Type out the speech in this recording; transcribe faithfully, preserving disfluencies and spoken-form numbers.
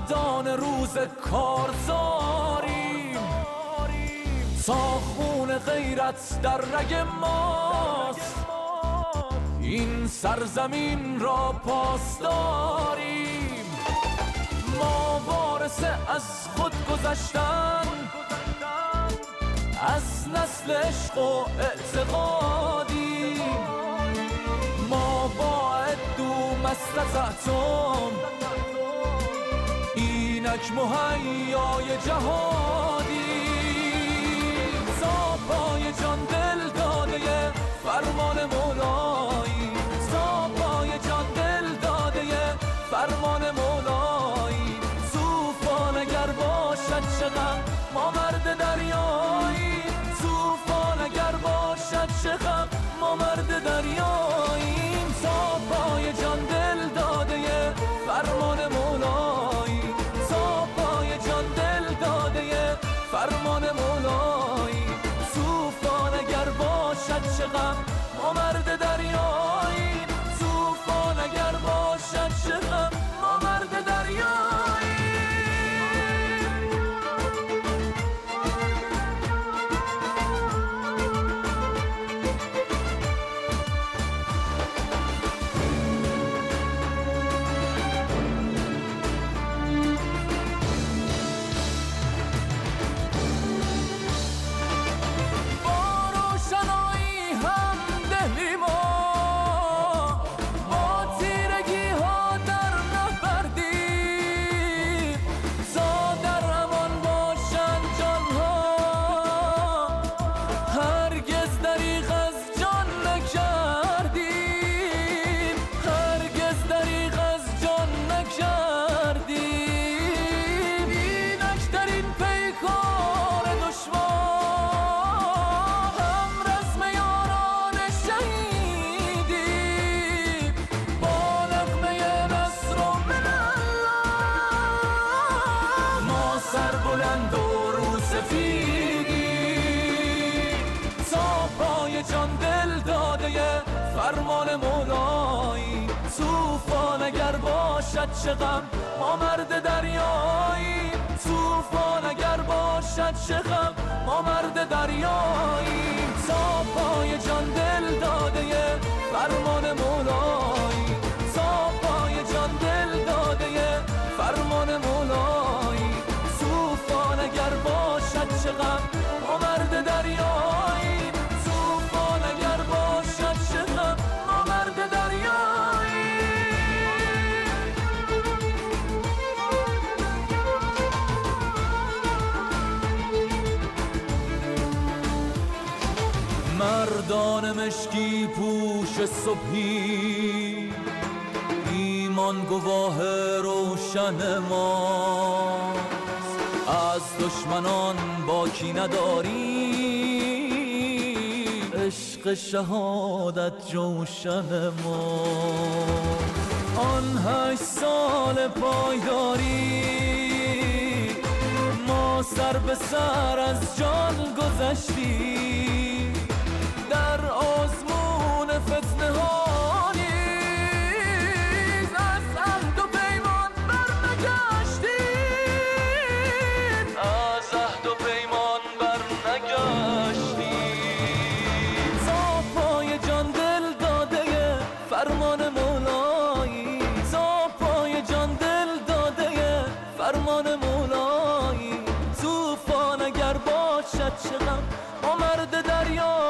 مردان روز کارزاریم، تا خون غیرت در رگ ماست این سرزمین را پاسداریم. ما وارث از خود گذشتن، از نسل عشق و اعتقادیم. ما با عدو مست از اتم، اینک مهیای جهادیم. تا پای جان دل داده فرمان مولایی، تا پای جان دل داده فرمان مولایی. طوفان اگر باشد چه غم ما مرد دریایی، طوفان اگر باشد چه غم ما مرد دریاییم. تا پای جان دل داده فرمان مولایی، تا پای جان دل داده فرمان مولایی. طوفان اگر باشد چه غم ما مرد دریاییم، طوفان اگر باشد چه غم ما مرد دریاییم. بلند و رو سفیدی، تا پای جان دل داده فرمان مولایی. طوفان اگر باشد چه غم ما مرد دریایی، طوفان اگر باشد چه غم ما مرد دریایی. تا پای جان دل داده فرمان مولایی، تا پای جان دل داده فرمان مولایی. طوفان اگر باشد چه غم ما مرد دریایی، طوفان اگر باشد چه غم ما مرد دریایی. مردان مشکی پوش صبحی، ایمان گواه روشن ما. از دشمنان باکی نداریم، عشق شهادت جوشن ما. آن هشت سال پایداری ما سر به سر از جان گذشتیم، در آزمون فتنه ها فرمان مولایی، تا پای جان دل داده فرمان مولایی. طوفان اگر باشد چه غم ما مرد دریا